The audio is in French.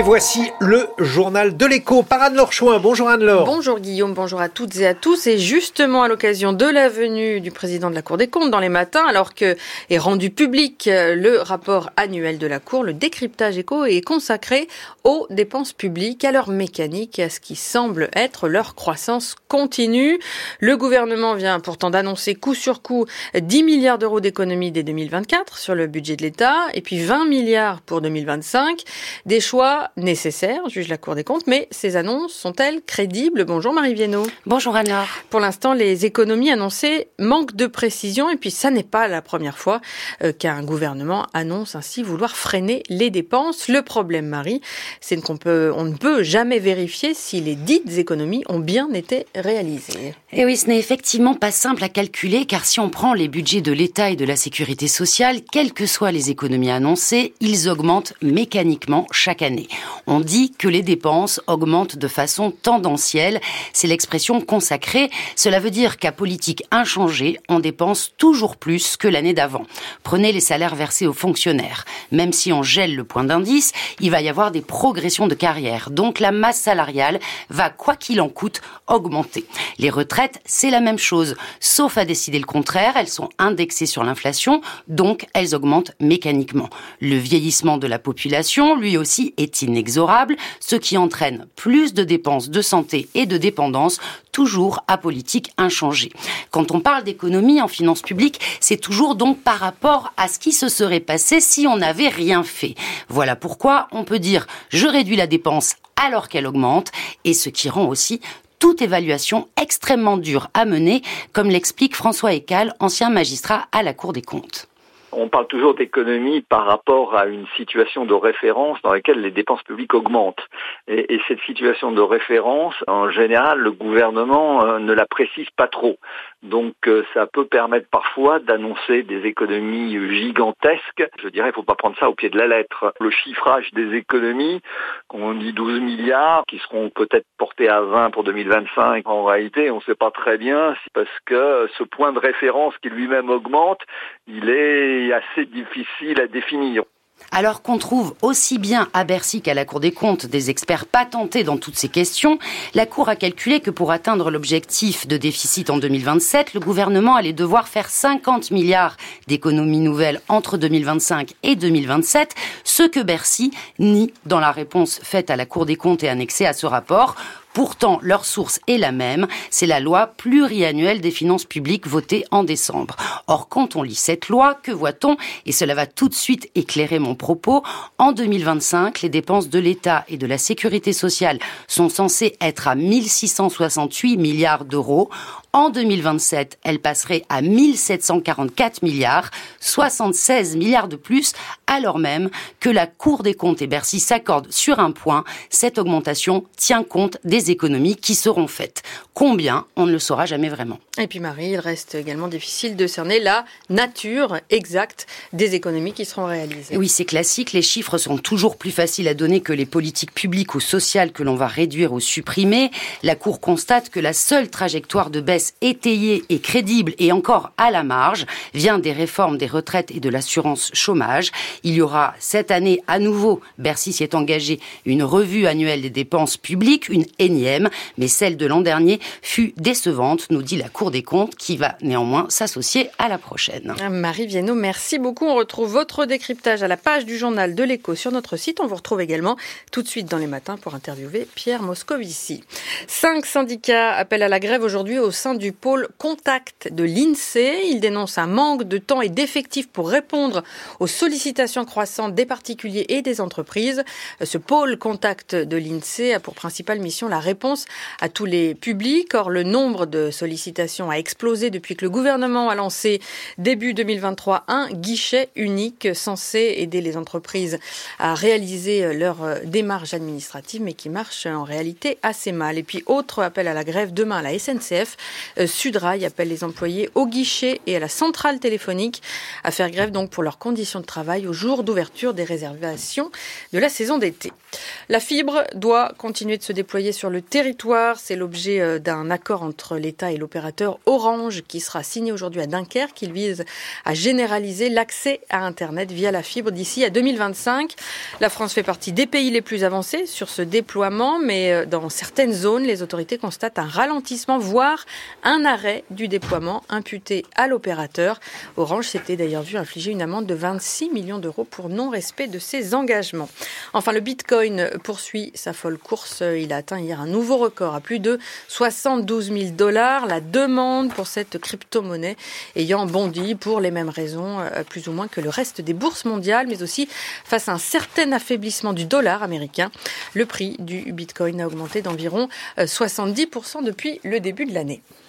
voici le journal de l'écho par Anne-Laure Chouin. Bonjour Anne-Laure. Bonjour Guillaume, bonjour à toutes et à tous. Et justement à l'occasion de la venue du président de la Cour des comptes dans les matins, alors que est rendu public le rapport annuel de la Cour, le décryptage écho est consacré aux dépenses publiques, à leur mécanique et à ce qui semble être leur croissance continue. Le gouvernement vient pourtant d'annoncer coup sur coup 10 milliards d'euros d'économies dès 2024 sur le budget de l'État et puis 20 milliards pour 2025. Des choix nécessaires, juge la Cour des comptes, mais ces annonces sont-elles crédibles? Bonjour Marie Viennot. Bonjour Anne-Laure. Pour l'instant, les économies annoncées manquent de précision et puis ça n'est pas la première fois qu'un gouvernement annonce ainsi vouloir freiner les dépenses. Le problème, Marie, c'est qu'on ne peut jamais vérifier si les dites économies ont bien été réalisées. Et oui, ce n'est effectivement pas simple à calculer car si on prend les budgets de l'État et de la Sécurité sociale, quelles que soient les économies annoncées, ils augmentent mécaniquement chaque année. On dit que les dépenses augmentent de façon tendancielle. C'est l'expression consacrée. Cela veut dire qu'à politique inchangée, on dépense toujours plus que l'année d'avant. Prenez les salaires versés aux fonctionnaires. Même si on gèle le point d'indice, il va y avoir des progressions de carrière. Donc la masse salariale va, quoi qu'il en coûte, augmenter. Les retraites, c'est la même chose. Sauf à décider le contraire, elles sont indexées sur l'inflation, donc elles augmentent mécaniquement. Le vieillissement de la population, lui aussi, est inexorable, ce qui entraîne plus de dépenses de santé et de dépendance, toujours à politique inchangée. Quand on parle d'économie en finances publiques, c'est toujours donc par rapport à ce qui se serait passé si on n'avait rien fait. Voilà pourquoi on peut dire « je réduis la dépense alors qu'elle augmente » et ce qui rend aussi toute évaluation extrêmement dure à mener, comme l'explique François Ecal, ancien magistrat à la Cour des comptes. On parle toujours d'économie par rapport à une situation de référence dans laquelle les dépenses publiques augmentent. Et cette situation de référence, en général, le gouvernement ne la précise pas trop. Donc ça peut permettre parfois d'annoncer des économies gigantesques. Je dirais, il ne faut pas prendre ça au pied de la lettre. Le chiffrage des économies, on dit 12 milliards, qui seront peut-être portés à 20 pour 2025. En réalité, on ne sait pas très bien, parce que ce point de référence qui lui-même augmente, il est assez difficile à définir. Alors qu'on trouve aussi bien à Bercy qu'à la Cour des comptes des experts patentés dans toutes ces questions, la Cour a calculé que pour atteindre l'objectif de déficit en 2027, le gouvernement allait devoir faire 50 milliards d'économies nouvelles entre 2025 et 2027, ce que Bercy nie dans la réponse faite à la Cour des comptes et annexée à ce rapport. Pourtant, leur source est la même, c'est la loi pluriannuelle des finances publiques votée en décembre. Or, quand on lit cette loi, que voit-on? Et cela va tout de suite éclairer mon propos. En 2025, les dépenses de l'État et de la Sécurité sociale sont censées être à 1668 milliards d'euros. En 2027, elles passeraient à 1744 milliards, 76 milliards de plus, alors même que la Cour des comptes et Bercy s'accordent sur un point, cette augmentation tient compte des économies qui seront faites. Combien? On ne le saura jamais vraiment. Et puis Marie, il reste également difficile de cerner la nature exacte des économies qui seront réalisées. Oui, c'est classique, les chiffres sont toujours plus faciles à donner que les politiques publiques ou sociales que l'on va réduire ou supprimer. La Cour constate que la seule trajectoire de baisse étayée et crédible et encore à la marge vient des réformes des retraites et de l'assurance chômage. Il y aura cette année à nouveau, Bercy s'y est engagé, une revue annuelle des dépenses publiques, une énième, mais celle de l'an dernier fut décevante, nous dit la Cour des comptes, qui va néanmoins s'associer à la prochaine. Marie Viennot, merci beaucoup. On retrouve votre décryptage à la page du journal de l'Écho sur notre site. On vous retrouve également tout de suite dans les matins pour interviewer Pierre Moscovici. 5 syndicats appellent à la grève aujourd'hui au sein du pôle contact de l'INSEE. Ils dénoncent un manque de temps et d'effectifs pour répondre aux sollicitations croissantes des particuliers et des entreprises. Ce pôle contact de l'INSEE a pour principale mission la réponse à tous les publics. Or, le nombre de sollicitations a explosé depuis que le gouvernement a lancé début 2023 un guichet unique censé aider les entreprises à réaliser leurs démarches administratives, mais qui marche en réalité assez mal. Et puis, autre appel à la grève demain à la SNCF. Sudrail appelle les employés au guichet et à la centrale téléphonique à faire grève donc pour leurs conditions de travail au jour d'ouverture des réservations de la saison d'été. La fibre doit continuer de se déployer sur le territoire. C'est l'objet d'un accord entre l'État et l'opérateur Orange qui sera signé aujourd'hui à Dunkerque. Il vise à généraliser l'accès à Internet via la fibre d'ici à 2025. La France fait partie des pays les plus avancés sur ce déploiement, mais dans certaines zones, les autorités constatent un ralentissement, voire un arrêt du déploiement imputé à l'opérateur. Orange s'était d'ailleurs vu infliger une amende de 26 millions d'euros pour non-respect de ses engagements. Enfin, le Bitcoin poursuit sa folle course. Il a atteint hier un nouveau record à plus de 72 000 $. La demande pour cette crypto-monnaie ayant bondi pour les mêmes raisons, plus ou moins que le reste des bourses mondiales, mais aussi face à un certain affaiblissement du dollar américain. Le prix du Bitcoin a augmenté d'environ 70% depuis le début de l'année.